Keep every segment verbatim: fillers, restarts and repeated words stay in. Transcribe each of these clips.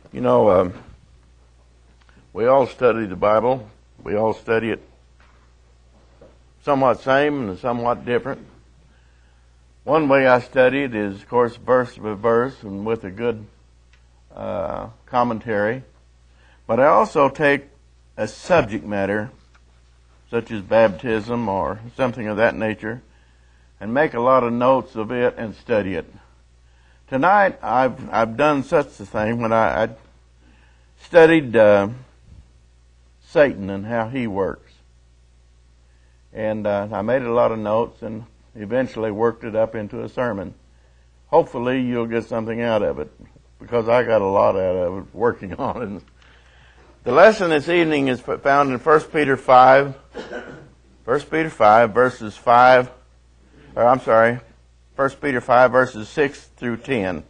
You know, um, we all study the Bible. We all study it somewhat same and somewhat different. One way I study it is, of course, verse by verse and with a good uh, commentary. But I also take a subject matter, such as baptism or something of that nature, and make a lot of notes of it and study it. Tonight, I've I've done such a thing when I, I studied uh, Satan and how he works, and uh, I made a lot of notes and eventually worked it up into a sermon. Hopefully, you'll get something out of it, because I got a lot out of it working on it. The lesson this evening is found in First Peter five, First Peter five, verses five, or I'm sorry, First Peter five, verses six through ten.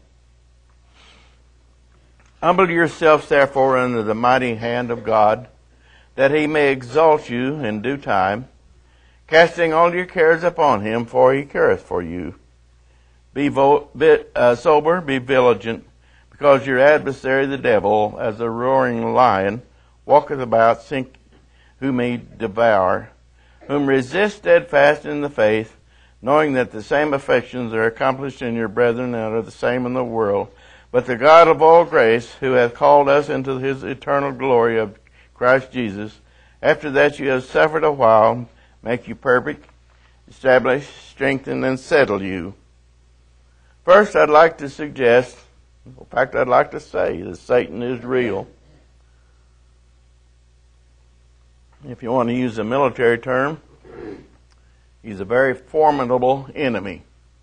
Humble yourselves, therefore, under the mighty hand of God, that he may exalt you in due time, casting all your cares upon him, for he careth for you. Be, vo- be uh, sober, be vigilant, because your adversary the devil, as a roaring lion, walketh about, seeking whom may devour, whom resist steadfast in the faith, knowing that the same affections are accomplished in your brethren and are the same in the world. But the God of all grace, who hath called us into his eternal glory of Christ Jesus, after that you have suffered a while, make you perfect, establish, strengthen, and settle you. First, I'd like to suggest, in fact, I'd like to say that Satan is real. If you want to use a military term, he's a very formidable enemy.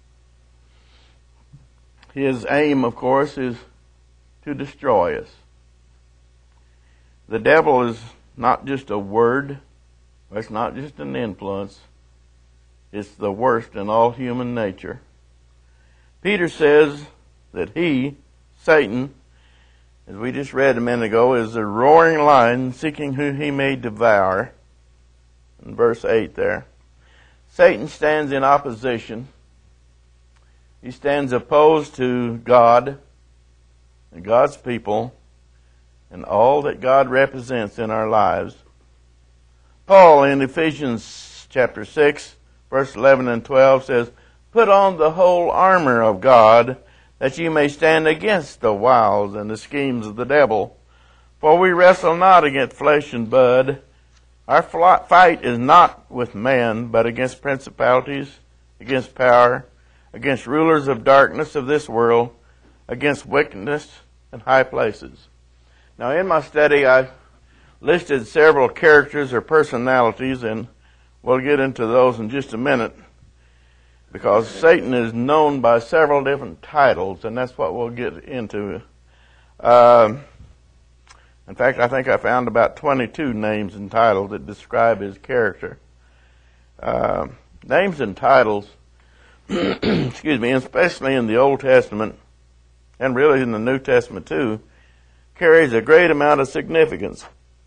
His aim, of course, is to destroy us. The devil is not just a word, it's not just an influence, it's the worst in all human nature. Peter says that he, Satan, as we just read a minute ago, is a roaring lion seeking who he may devour. In verse eight there. Satan stands in opposition. He stands opposed to God and God's people and all that God represents in our lives. Paul in Ephesians chapter six, verse eleven and twelve says, "Put on the whole armor of God, that ye may stand against the wiles and the schemes of the devil. For we wrestle not against flesh and blood. Our fight is not with man, but against principalities, against power, against rulers of darkness of this world, against wickedness in high places." Now, in my study, I listed several characters or personalities, and we'll get into those in just a minute, because Satan is known by several different titles, and that's what we'll get into. Um, in fact, I think I found about twenty-two names and titles that describe his character. Uh, names and titles, excuse me, especially in the Old Testament, and really in the New Testament too, carries a great amount of significance.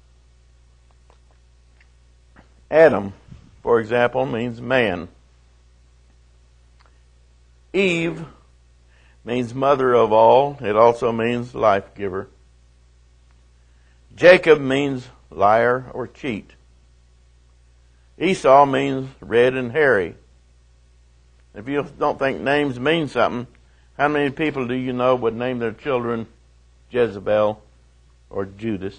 Adam, for example, means man. Eve means mother of all. It also means life giver. Jacob means liar or cheat. Esau means red and hairy. If you don't think names mean something, how many people do you know would name their children Jezebel or Judas?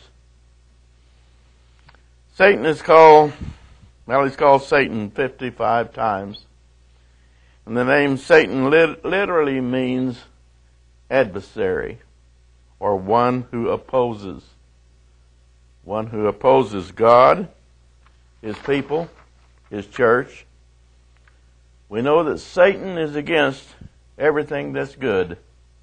Satan is called, well, he's called Satan fifty-five times. And the name Satan lit- literally means adversary, or one who opposes. One who opposes God, his people, his church. We know that Satan is against everything that's good.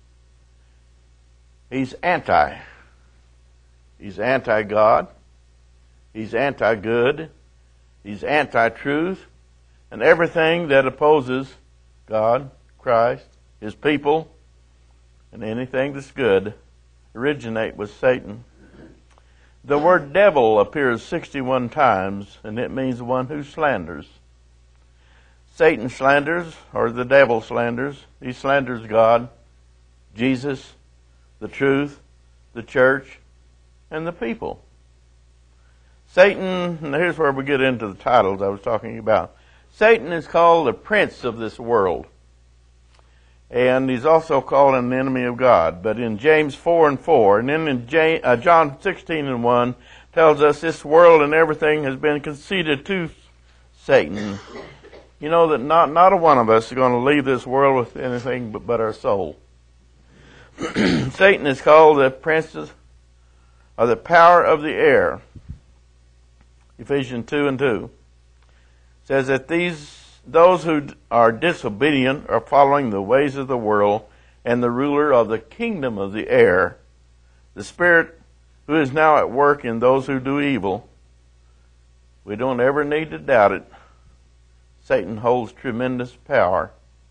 He's anti. He's anti-God. He's anti-good. He's anti-truth. And everything that opposes God, Christ, his people, and anything that's good originate with Satan. The word devil appears sixty-one times, and it means one who slanders. Satan slanders, or the devil slanders. He slanders God, Jesus, the truth, the church, and the people. Satan, and here's where we get into the titles I was talking about. Satan is called the prince of this world. And he's also called an enemy of God. But in James four and four, and then in James, uh, John sixteen and one, tells us this world and everything has been conceded to Satan. You know that not, not a one of us is going to leave this world with anything but, but our soul. Satan is called the prince of the power of the air. Ephesians two and two says that these those who are disobedient are following the ways of the world and the ruler of the kingdom of the air, the spirit who is now at work in those who do evil. We don't ever need to doubt it. Satan holds tremendous power.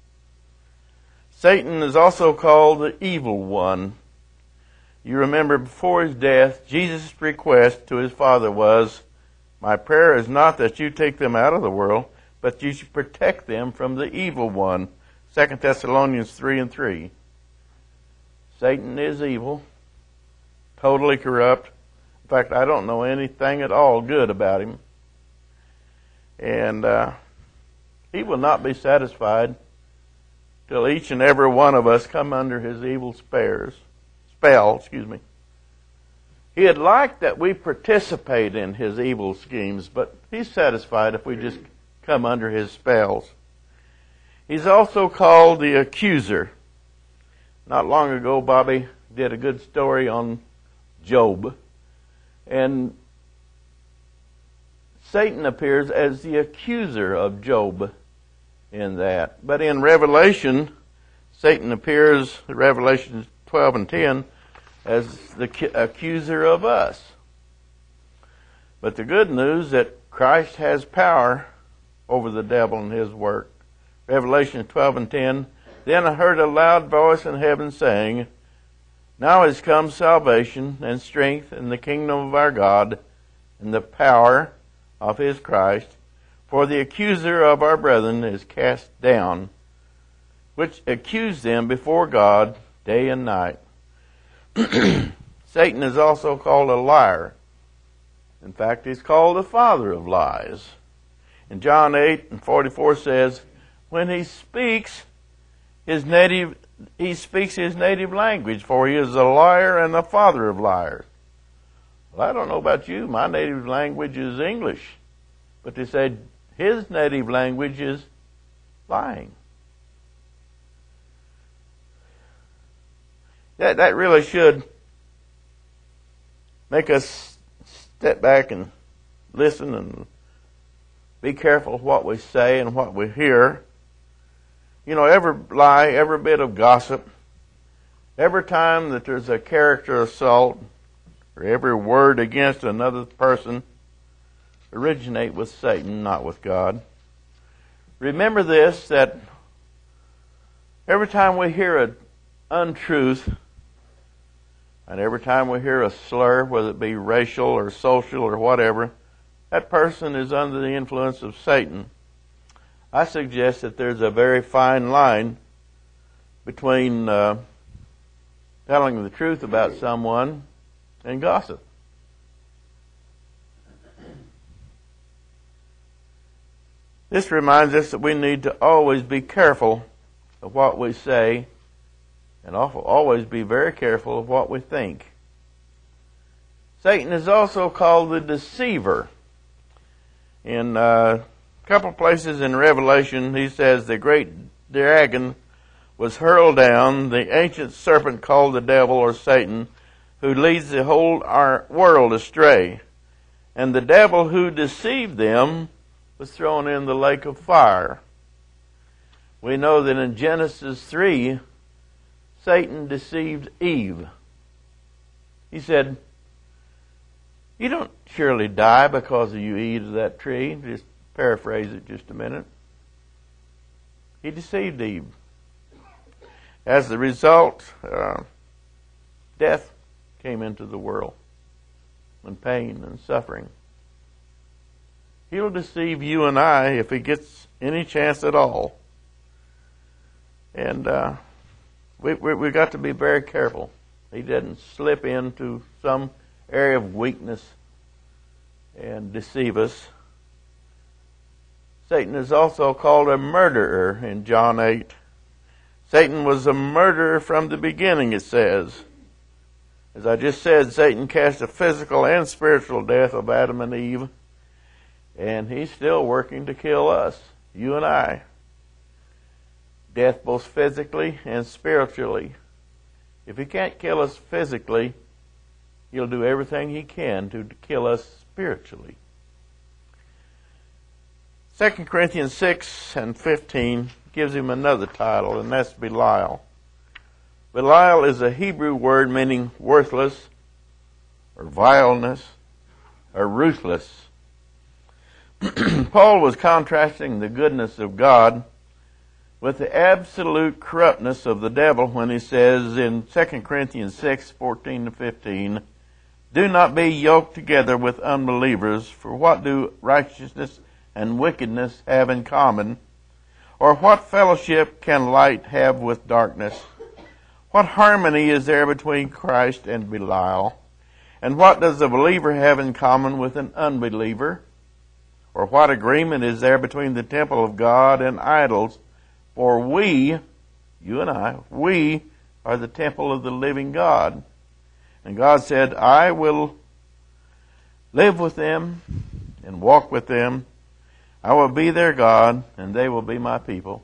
Satan is also called the evil one. You remember before his death, Jesus' request to his Father was, "My prayer is not that you take them out of the world, but you should protect them from the evil one." Second Thessalonians three and three. Satan is evil, totally corrupt. In fact, I don't know anything at all good about him. And uh, he will not be satisfied till each and every one of us come under his evil spares, spell. Excuse me. He'd like that we participate in his evil schemes, but he's satisfied if we just come under his spells. He's also called the accuser. Not long ago, Bobby did a good story on Job, and Satan appears as the accuser of Job in that. But in Revelation, Satan appears, Revelation twelve and ten, as the accuser of us. But the good news that Christ has power over the devil and his work. Revelation twelve and ten, "Then I heard a loud voice in heaven saying, Now is come salvation and strength in the kingdom of our God and the power of his Christ, for the accuser of our brethren is cast down, which accused them before God day and night." Satan is also called a liar. In fact, he's called the father of lies. In John eight and forty-four says, when he speaks his native, he speaks his native language, for he is a liar and the father of liars. Well, I don't know about you, my native language is English, but they said his native language is lying. That that really should make us step back and listen and be careful of what we say and what we hear. You know, every lie, every bit of gossip, every time that there's a character assault, or every word against another person, originate with Satan, not with God. Remember this, that every time we hear an untruth, and every time we hear a slur, whether it be racial or social or whatever, that person is under the influence of Satan. I suggest that there's a very fine line between uh, telling the truth about someone and gossip. This reminds us that we need to always be careful of what we say and always be very careful of what we think. Satan is also called the deceiver. In uh, a couple of places in Revelation, he says the great dragon was hurled down, the ancient serpent called the devil or Satan, who leads the whole our world astray. And the devil who deceived them was thrown in the lake of fire. We know that in Genesis three, Satan deceived Eve. He said, you don't surely die because you eat of that tree. Just paraphrase it just a minute. He deceived Eve. As the result, uh, death came into the world, and pain and suffering. He'll deceive you and I if he gets any chance at all. And uh, we, we, we've got to be very careful He doesn't slip into some area of weakness and deceive us. Satan is also called a murderer in John eight. Satan was a murderer from the beginning, it says. As I just said, Satan cast a physical and spiritual death of Adam and Eve, and he's still working to kill us, you and I. Death both physically and spiritually. If he can't kill us physically, he'll do everything he can to kill us spiritually. Second Corinthians six and fifteen gives him another title, and that's Belial. Belial is a Hebrew word meaning worthless, or vileness, or ruthless. Paul was contrasting the goodness of God with the absolute corruptness of the devil when he says in Second Corinthians six, fourteen to fifteen, "Do not be yoked together with unbelievers, for what do righteousness and wickedness have in common? Or what fellowship can light have with darkness? What harmony is there between Christ and Belial? And what does a believer have in common with an unbeliever? Or what agreement is there between the temple of God and idols? For we, you and I, we are the temple of the living God." And God said, "I will live with them and walk with them. I will be their God, and they will be my people."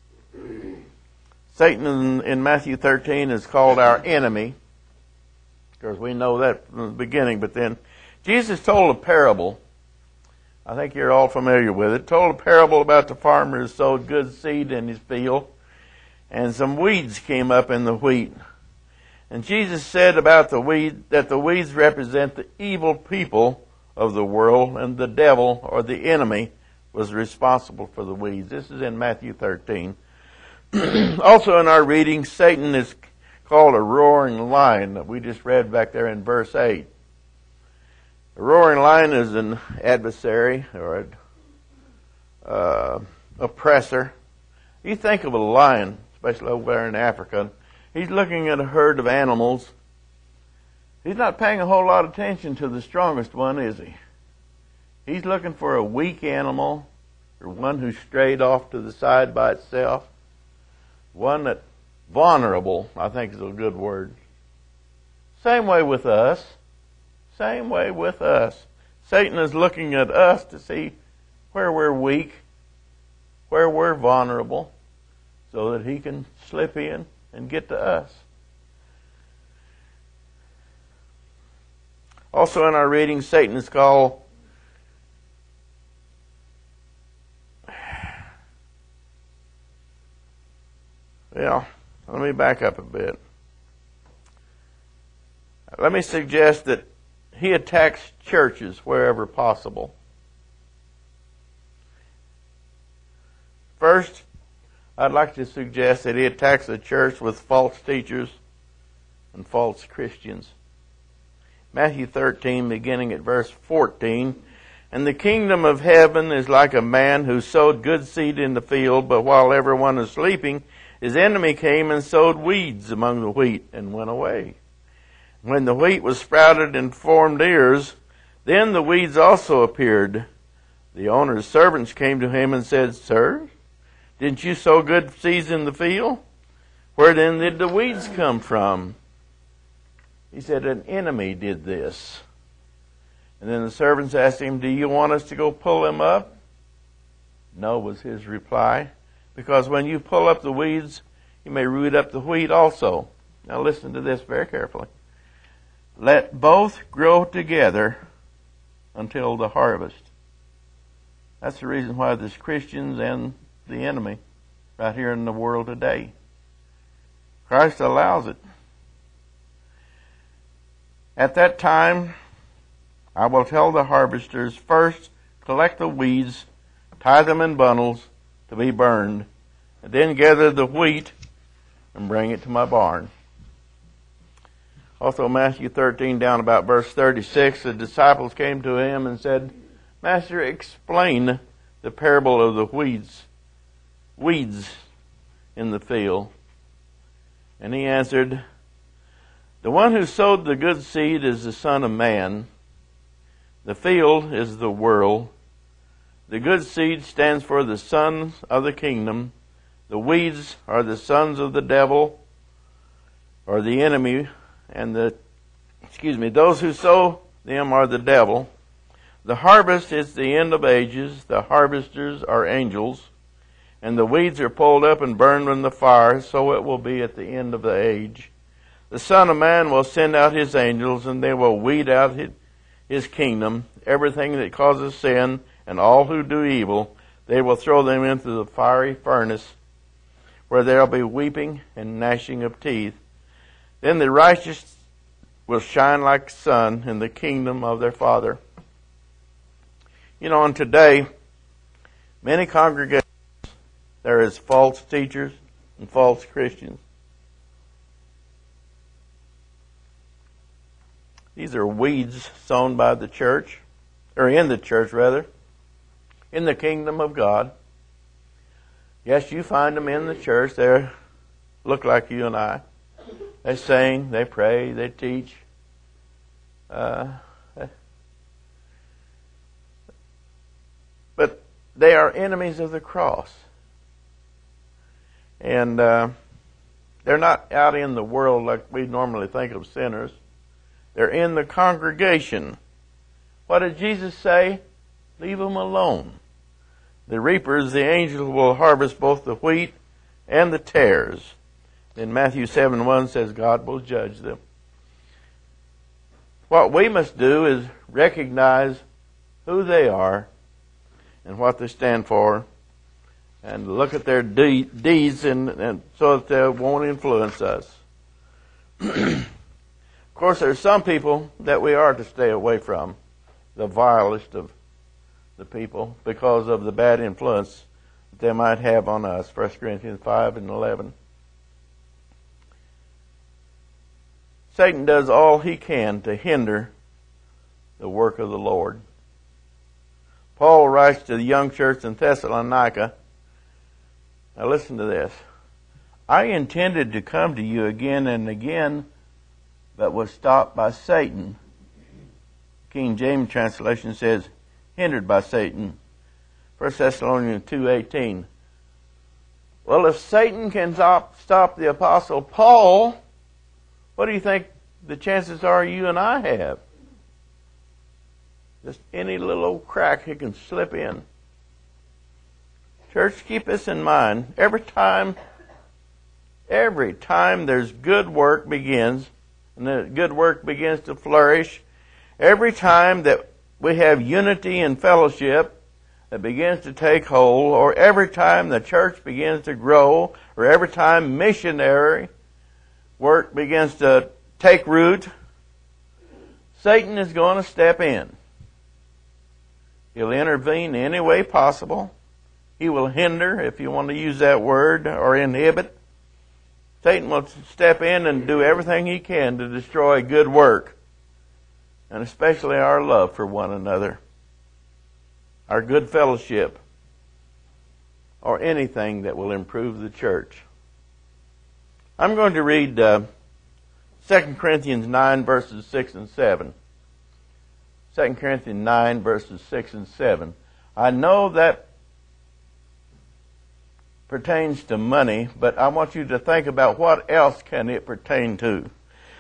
Satan in, in Matthew thirteen is called our enemy. Of course, we know that from the beginning, but then Jesus told a parable. I think you're all familiar with it. Told a parable about the farmer who sowed good seed in his field, and some weeds came up in the wheat. And Jesus said about the weed that the weeds represent the evil people of the world, and the devil, or the enemy, was responsible for the weeds. This is in Matthew thirteen. Also in our reading, Satan is called a roaring lion that we just read back there in verse eight. A roaring lion is an adversary or an uh, oppressor. You think of a lion, especially over there in Africa, he's looking at a herd of animals. He's not paying a whole lot of attention to the strongest one, is he? He's looking for a weak animal, or one who strayed off to the side by itself. One that vulnerable, I think is a good word. Same way with us. Same way with us. Satan is looking at us to see where we're weak, where we're vulnerable, so that he can slip in and get to us. Also in our reading, Satan is called Well, let me back up a bit. Let me suggest that he attacks churches wherever possible. First, I'd like to suggest that he attacks the church with false teachers and false Christians. Matthew thirteen, beginning at verse fourteen, "And the kingdom of heaven is like a man who sowed good seed in the field, but while everyone is sleeping, his enemy came and sowed weeds among the wheat and went away. When the wheat was sprouted and formed ears, then the weeds also appeared. The owner's servants came to him and said, 'Sir, didn't you sow good seeds in the field? Where then did the weeds come from?' He said, 'An enemy did this.' And then the servants asked him, 'Do you want us to go pull them up?' 'No,' was his reply, 'because when you pull up the weeds, you may root up the wheat also.' Now listen to this very carefully. 'Let both grow together until the harvest.'" That's the reason why there's Christians and the enemy right here in the world today. Christ allows it. "At that time, I will tell the harvesters, first collect the weeds, tie them in bundles to be burned, and then gather the wheat and bring it to my barn." Also Matthew thirteen, down about verse thirty-six, the disciples came to him and said, "Master, explain the parable of the weeds, weeds in the field." And he answered, The one who sowed the good seed is the Son of Man. The field is the world. The good seed stands for the sons of the kingdom. The weeds are the sons of the devil, or the enemy, and the, excuse me, those who sow them are the devil. The harvest is the end of ages. The harvesters are angels, and the weeds are pulled up and burned in the fire, so it will be at the end of the age. The Son of Man will send out his angels, and they will weed out his, his kingdom, everything that causes sin, and all who do evil. They will throw them into the fiery furnace, where there will be weeping and gnashing of teeth. Then the righteous will shine like the sun in the kingdom of their Father. You know, and today, many congregations, there is false teachers and false Christians. These are weeds sown by the church, or in the church rather, in the kingdom of God. Yes, you find them in the church. They look like you and I. They sing, they pray, they teach. Uh, but they are enemies of the cross. And uh, they're not out in the world like we normally think of sinners. They're in the congregation. What did Jesus say? Leave them alone. The reapers, the angels, will harvest both the wheat and the tares. Then Matthew seven one says God will judge them. What we must do is recognize who they are and what they stand for, and look at their de- deeds and, and so that they won't influence us. Of course, there are some people that we are to stay away from, the vilest of the people, because of the bad influence that they might have on us. First Corinthians five and eleven. Satan does all he can to hinder the work of the Lord. Paul writes to the young church in Thessalonica. Now listen to this. I intended to come to you again and again, but was stopped by Satan. King James translation says, hindered by Satan. First Thessalonians two eighteen. Well, if Satan can stop, stop the Apostle Paul, what do you think the chances are you and I have? Just any little old crack he can slip in. Church, keep this in mind. Every time, every time there's good work begins, and the good work begins to flourish, every time that we have unity and fellowship that begins to take hold, or every time the church begins to grow, or every time missionary work begins to take root, Satan is going to step in. He'll intervene any way possible. He will hinder, if you want to use that word, or inhibit. Satan will step in and do everything he can to destroy good work, and especially our love for one another, our good fellowship, or anything that will improve the church. I'm going to read uh, Second Corinthians nine, verses six and seven. Second Corinthians nine, verses six and seven. I know that pertains to money, but I want you to think about what else can it pertain to.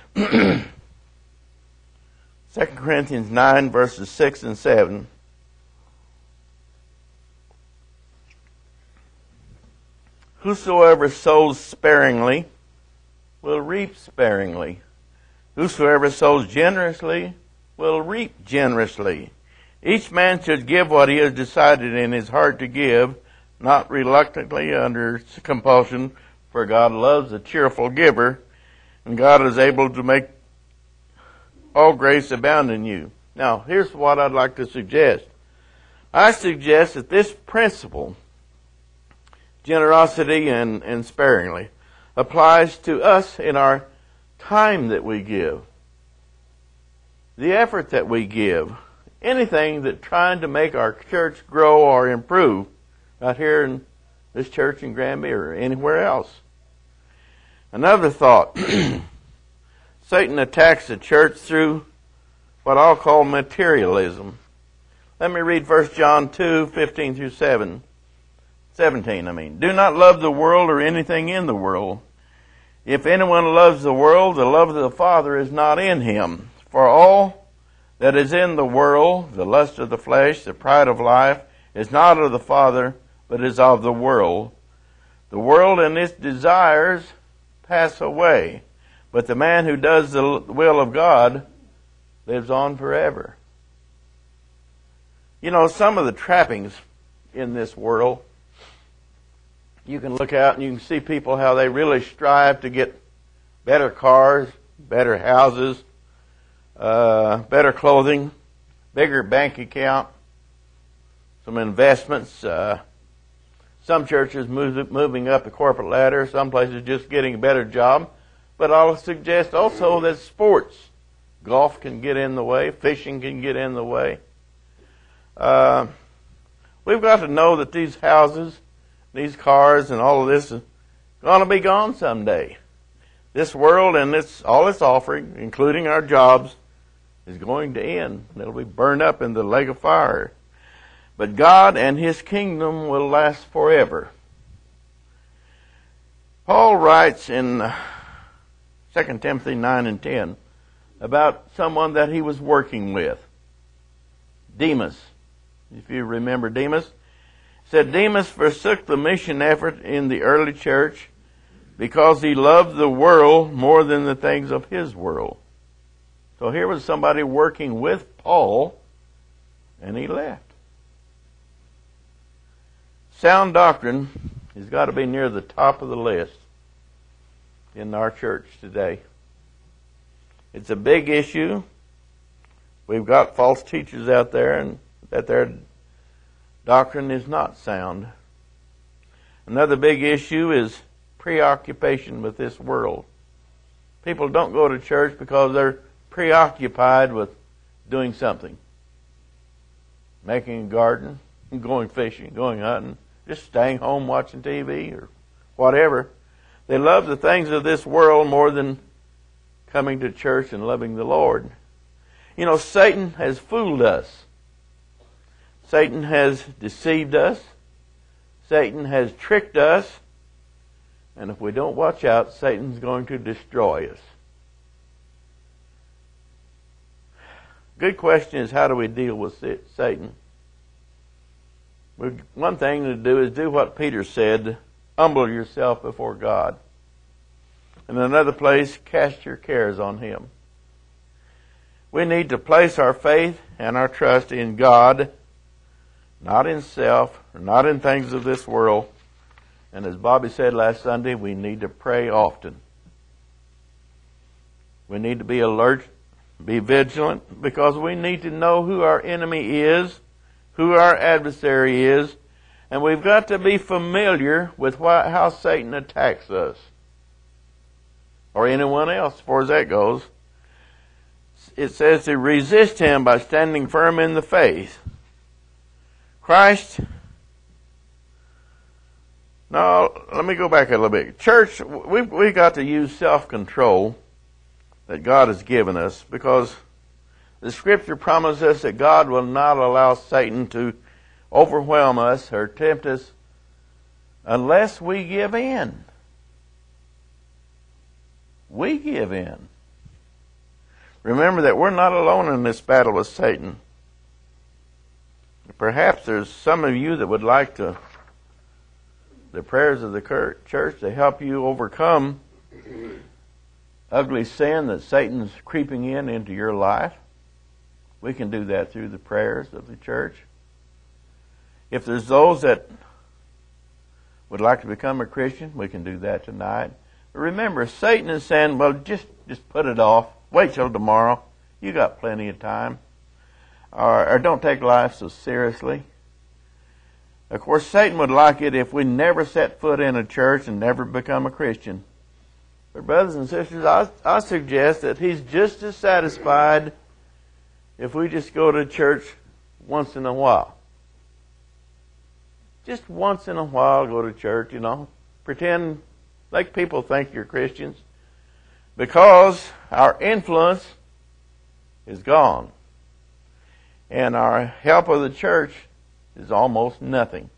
Second Corinthians nine, verses six and seven. Whosoever sows sparingly will reap sparingly. Whosoever sows generously will reap generously. Each man should give what he has decided in his heart to give, not reluctantly under compulsion, for God loves a cheerful giver, and God is able to make all grace abound in you. Now, here's what I'd like to suggest. I suggest that this principle, generosity and, and sparingly, applies to us in our time that we give, the effort that we give, anything that trying to make our church grow or improve, right here in this church in Granby or anywhere else. Another thought. Satan attacks the church through what I'll call materialism. Let me read First John two, fifteen through seven. seventeen, I mean. Do not love the world or anything in the world. If anyone loves the world, the love of the Father is not in him. For all that is in the world, the lust of the flesh, the pride of life, is not of the Father, but is of the world. The world and its desires pass away, but the man who does the will of God lives on forever. You know, some of the trappings in this world, you can look out and you can see people how they really strive to get better cars, better houses, uh, better clothing, bigger bank account, some investments. Uh, some churches move, moving up the corporate ladder, some places just getting a better job. But I'll suggest also that sports, golf can get in the way, fishing can get in the way. Uh, we've got to know that these houses, these cars, and all of this is going to be gone someday. This world and its all its offering, including our jobs, is going to end. It'll be burned up in the lake of fire. But God and His kingdom will last forever. Paul writes in Second Timothy nine and ten about someone that he was working with, Demas. If you remember Demas, said Demas forsook the mission effort in the early church because he loved the world more than the things of his world. So here was somebody working with Paul, and he left. Sound doctrine has got to be near the top of the list in our church today. It's a big issue. We've got false teachers out there, and that their doctrine is not sound. Another big issue is preoccupation with this world. People don't go to church because they're preoccupied with doing something. Making a garden, going fishing, going hunting, just staying home watching T V or whatever. They love the things of this world more than coming to church and loving the Lord. You know, Satan has fooled us. Satan has deceived us. Satan has tricked us. And if we don't watch out, Satan's going to destroy us. Good question is, how do we deal with Satan? One thing to do is do what Peter said, humble yourself before God. In another place, cast your cares on Him. We need to place our faith and our trust in God, not in self, or not in things of this world. And as Bobby said last Sunday, we need to pray often. We need to be alert, be vigilant, because we need to know who our enemy is, who our adversary is, and we've got to be familiar with what, how Satan attacks us, or anyone else, as far as that goes. It says to resist him by standing firm in the faith. Christ, now let me go back a little bit. Church, we've, we've got to use self-control that God has given us, because the Scripture promises us that God will not allow Satan to overwhelm us or tempt us unless we give in. We give in. Remember that we're not alone in this battle with Satan. Perhaps there's some of you that would like to, the prayers of the church to help you overcome ugly sin that Satan's creeping in into your life. We can do that through the prayers of the church. If there's those that would like to become a Christian, we can do that tonight. But remember, Satan is saying, well, just, just put it off. Wait till tomorrow. You got plenty of time. Or, or don't take life so seriously. Of course, Satan would like it if we never set foot in a church and never become a Christian. But brothers and sisters, I, I suggest that he's just as satisfied if we just go to church once in a while. Just once in a while go to church, you know. Pretend like people think you're Christians. because our influence is gone. And our help of the church is almost nothing.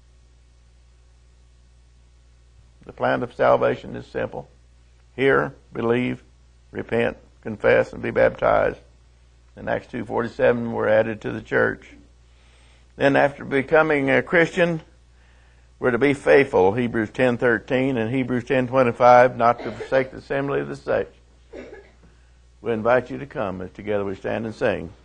The plan of salvation is simple. Hear, believe, repent, confess, and be baptized. In Acts two forty-seven, we're added to the church. Then after becoming a Christian, we're to be faithful, Hebrews ten thirteen and Hebrews ten twenty-five, not to forsake the assembly of the saints. We invite you to come as together we stand and sing.